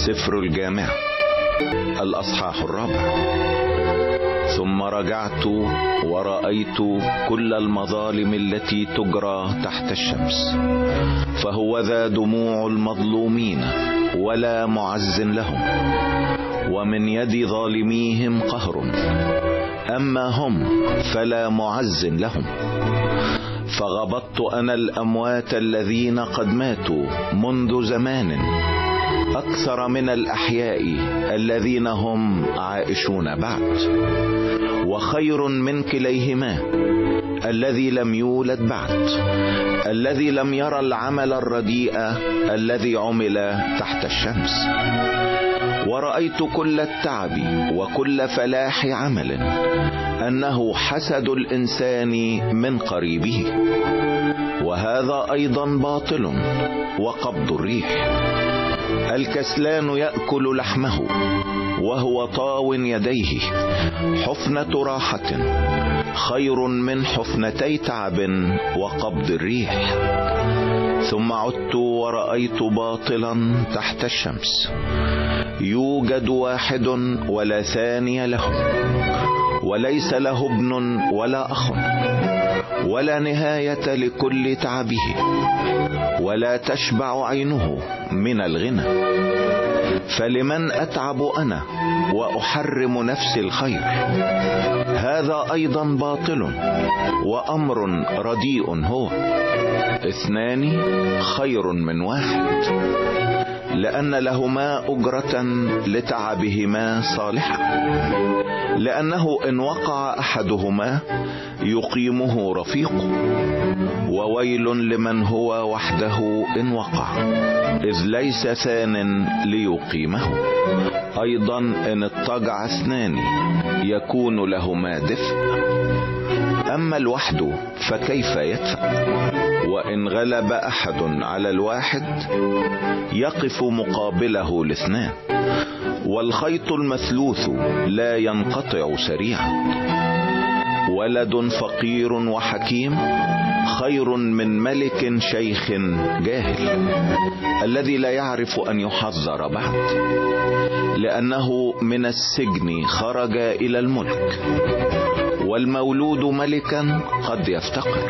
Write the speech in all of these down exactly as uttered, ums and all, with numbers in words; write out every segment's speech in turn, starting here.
سفر الجامعة الأصحاح الرابع. ثم رجعت ورأيت كل المظالم التي تجرى تحت الشمس، فهو ذا دموع المظلومين ولا معز لهم، ومن يد ظالميهم قهر، أما هم فلا معز لهم. فغبطت أنا الأموات الذين قد ماتوا منذ زمان أكثر من الأحياء الذين هم عائشون بعد، وخير من كليهما الذي لم يولد بعد، الذي لم يرى العمل الرديء الذي عمل تحت الشمس. ورأيت كل التعب وكل فلاح عمل أنه حسد الإنسان من قريبه، وهذا أيضا باطل وقبض الريح. الكسلان يأكل لحمه وهو طاو يديه، حفنة راحة خير من حفنتي تعب وقبض الريح. ثم عدت ورأيت باطلا تحت الشمس، يوجد واحد ولا ثاني له، وليس له ابن ولا أخ، ولا نهاية لكل تعبه، ولا تشبع عينه من الغنى. فلمن أتعب أنا وأحرم نفسي الخير؟ هذا أيضا باطل وأمر رديء هو. اثنان خير من واحد، لأن لهما أجرة لتعبهما صالحة، لأنه إن وقع أحدهما يقيمه رفيقه، وويل لمن هو وحده إن وقع، إذ ليس ثان ليقيمه. أيضا إن اضطجع اثنان يكون لهما دفء، أما الوحد فكيف يدفع؟ وإن غلب أحد على الواحد يقف مقابله الاثنان. والخيط المثلوث لا ينقطع سريعا. ولد فقير وحكيم خير من ملك شيخ جاهل، الذي لا يعرف أن يحذر بعد، لأنه من السجن خرج إلى الملك. والمولود ملكا قد يفتقر.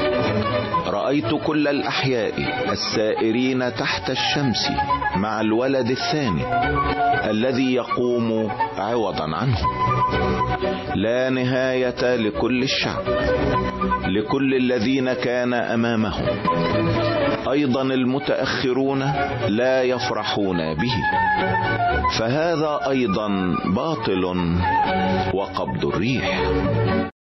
رأيت كل الأحياء السائرين تحت الشمس مع الولد الثاني الذي يقوم عوضا عنه. لا نهاية لكل الشعب، لكل الذين كان أمامهم. أيضا المتأخرون لا يفرحون به، فهذا أيضا باطل وقبض الريح.